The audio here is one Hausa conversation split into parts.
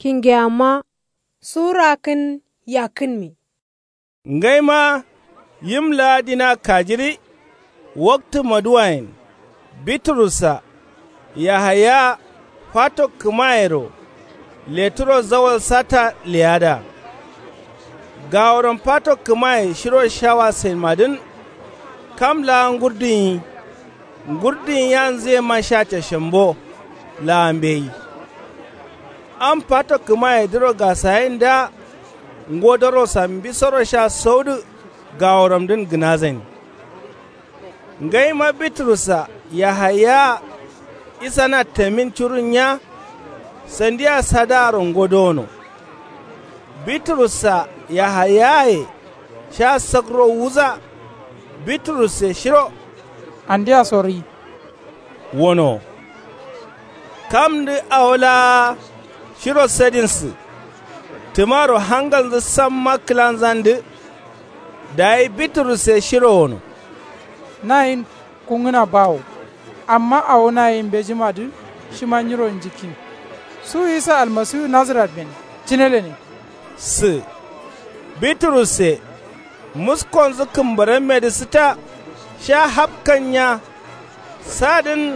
kingyama sura kin yakin mi. Ngaima yimla dina kajiri wakti maduwain Bitrusa Yahaya fato kumairo leturo zawal sata liada gaworon fato kumai shiro shawa sai madin kamla ngurdin yan zai mashata shambo lambe an fato kumai diro gasayin da ngodoro sambi soro sha saudu gaworon din gnazin ngaima Bitrusa Yahaya isana temin churunya sandiya sadaron godono Bitrusa Yahayaye sha sagro wuza Bitruse shiro andiya sori wono kamdi awla shiro sedinsu tumaro hangal samma klanzande dai Bitruse shiro wono nayin kunguna bawo amma a wani yin bejimadu shi ma nyiron jikin su isa almasihu nazaret ben cinele ne su Bitruse muskon zukin bare medisita sha hapkanya sadin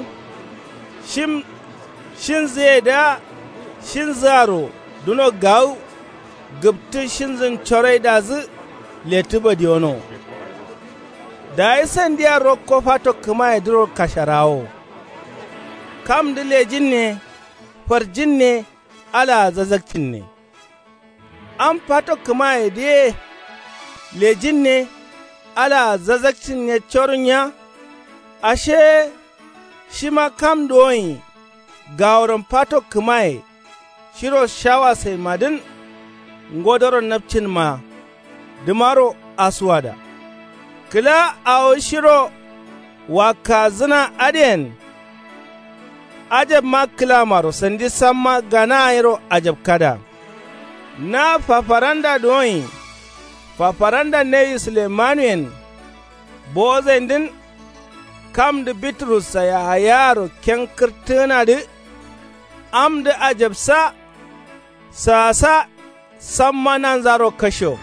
shin zai da shin zaro duno gau gubtu shin zin chorai da zu letuba diono da isan diya rokko fato kuma ya duro kasharawo kam da lejin ne farjin ne ala zazzakin ne an fato kuma ya diye lejin ne ala zazzakin ne corunya ashe shi ma kam doyi gawarin fato kuma ya shiro shawa sai madin ngodoron nafcin ma dumaro aswada kila a shiro wa kazina aden ajab ma kila maro sandi samma gana yaro ajab kada na fafaranda doyi fafaranda ne Suleimanuen bozendin kam da Bitrus ya yaro ken kirtina da am da ajab sa samma nan zaro kasho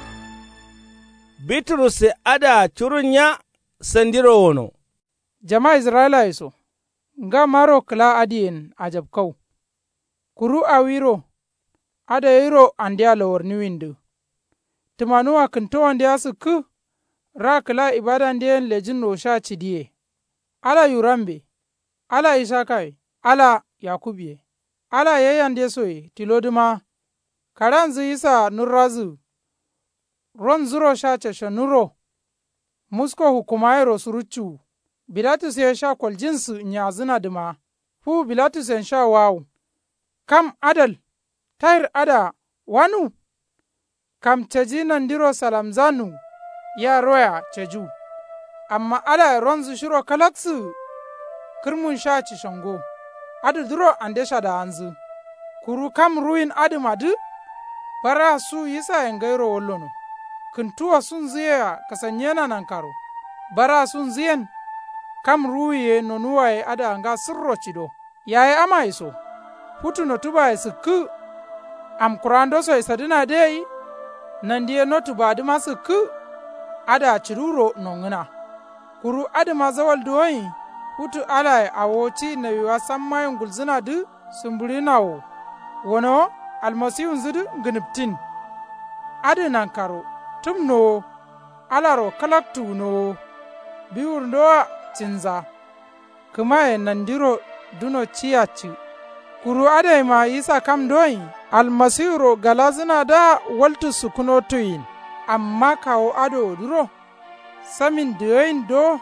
Bitrus ada curunya sandiro wono. Jama'a Isra'ila iso, nga maro kila adiyen ajab kau. Kuru awiro, ada yiro andiya lawar ni windu. Tumanuwa kinto andiya su ku, ra kila ibada andiyen lejin rosha cidiye. Ala yurambe, ala ishakai, ala yakubiye. Ala yayan desoye, tiloduma, karanzu isa nurrazu. Ron zuro sha cashe nuro, musko hukumayero surucu, Bilatus ya sha kwaljinsu nyazina dima, fu Bilatus ya sha wawu, kam adal, tayir ada wanu, kam caji nandiro salamzanu ya roya caju, amma ala ronzu shiro kalaksu, kirmun sha ci shango, adu duro ande sha da hanzu, kuru kam ruin adimadu, bara su yisa yangairo wallono. Kuntuwa sun ziya kasanyena nan karo, bara sun ziyan kam ruye nonuwaye ada anga sirro cido, yaye ama iso, putu no tuba e sikku, am kurando so isadina dei, nandiye no tuba adima sikku, ada ciruro nongina. Kuru adima zawal duwayi, putu ala e awoci na yuwa sammayin gulzina du sumburina wo, wono almasiyun zidu gniptin, adi nan karo, tum no alaro kalaktu no biwur ndo cinza kuma e nandiro duno ciyaci kuru ade ma isa kam doyi almasiro galazina da waltu sukuno tuyin amma kawo ado duro samin doyin do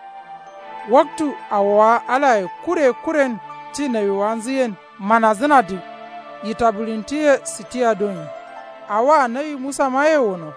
waktu awa ala kure kuren ci na wanziyen manazina di yitabulintiye sitiya doyi awa nayi musa maye wono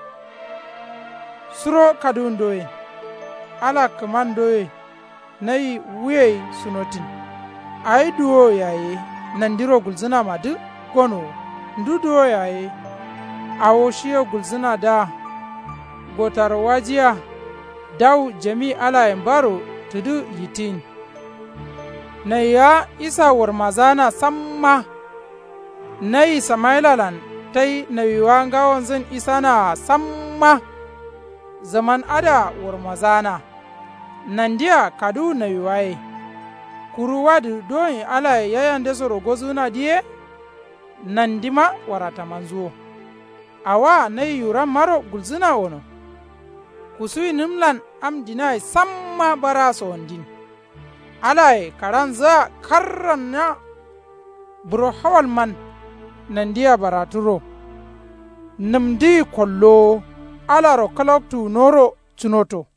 suro kadun doye ala kaman doye nayi wuye sunotin ai duwo yaye nandiro gulzina madu gono ndu duwo yaye awo shiyo gulzina da gotar wajiya daw jami ala embaro tudu yitin na ya isa warmazana samma nayi samailalan tai nawiwa ngawon zin isana samma zaman ada warmazana nandiya kadu nawiwaye kuruwa da doyin ala yayan da soro gozuna diye nandima warata manzuo awa nayi yuran maro gulzina wono kusui nimlan am dinai samma bara sondin alai karanza karranna buro hawal man nandiya baraturo nimdi kollo alaro kaloktu noro tunoto